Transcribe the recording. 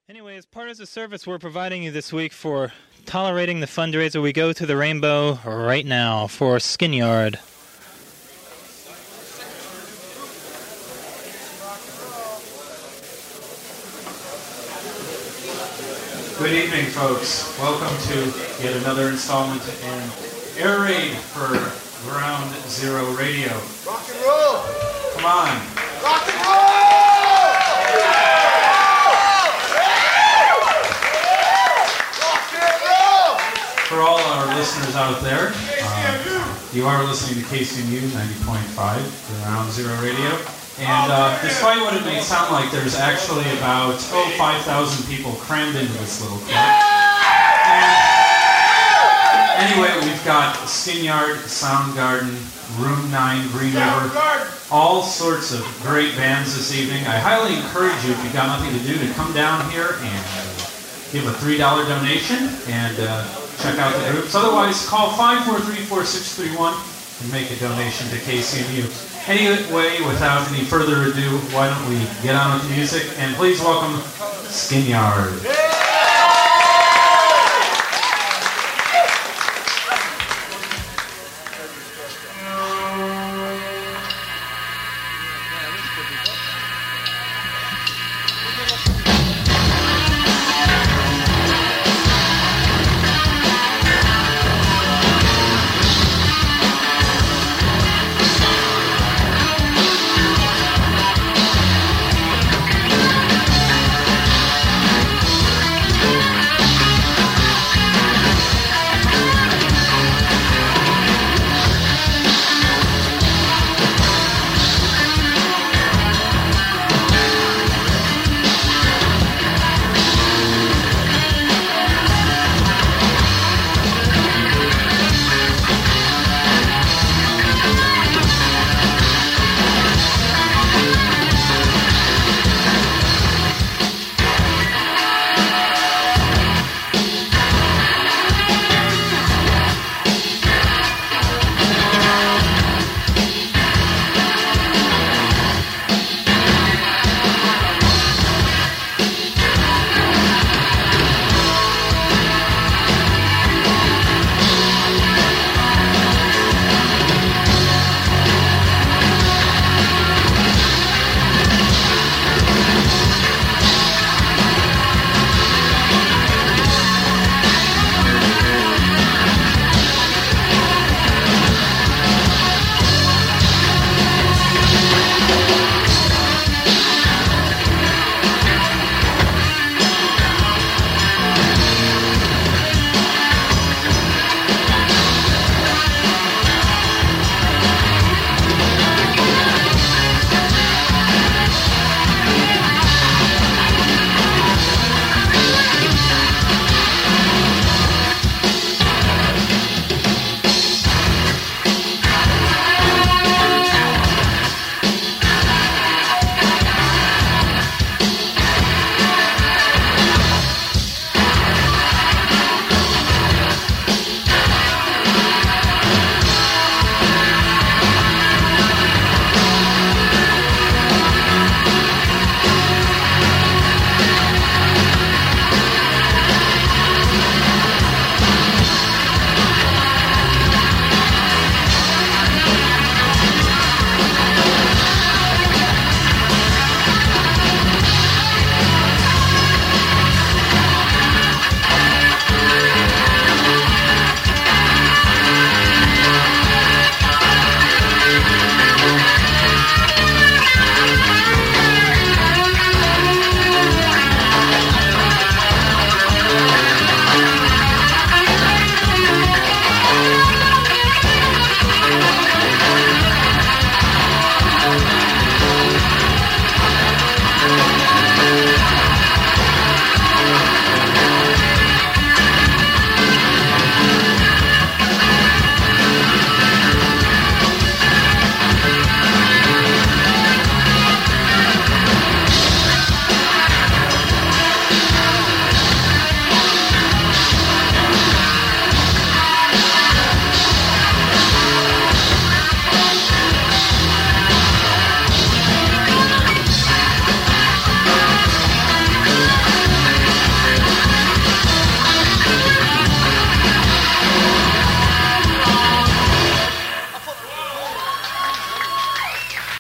Anyway, as part of the service we're providing you this week for tolerating the fundraiser, we go to the Rainbow right now for Skin Yard. Good evening, folks. Welcome to yet another installment in Air Raid for Ground Zero Radio. Rock and roll! Come on. Rock and roll! For all our listeners out there, you are listening to KCMU 90.5, Ground Zero Radio. And despite what it may sound like, there's actually about 5,000 people crammed into this little club. Anyway, we've got Skin Yard, Soundgarden, Room 9, Green River, all sorts of great bands this evening. I highly encourage you, if you've got nothing to do, to come down here and give a $3 donation and check out the groups. Otherwise, call 543-4631 and make a donation to KCMU. Anyway, without any further ado, why don't we get on with the music, and please welcome Skin Yard.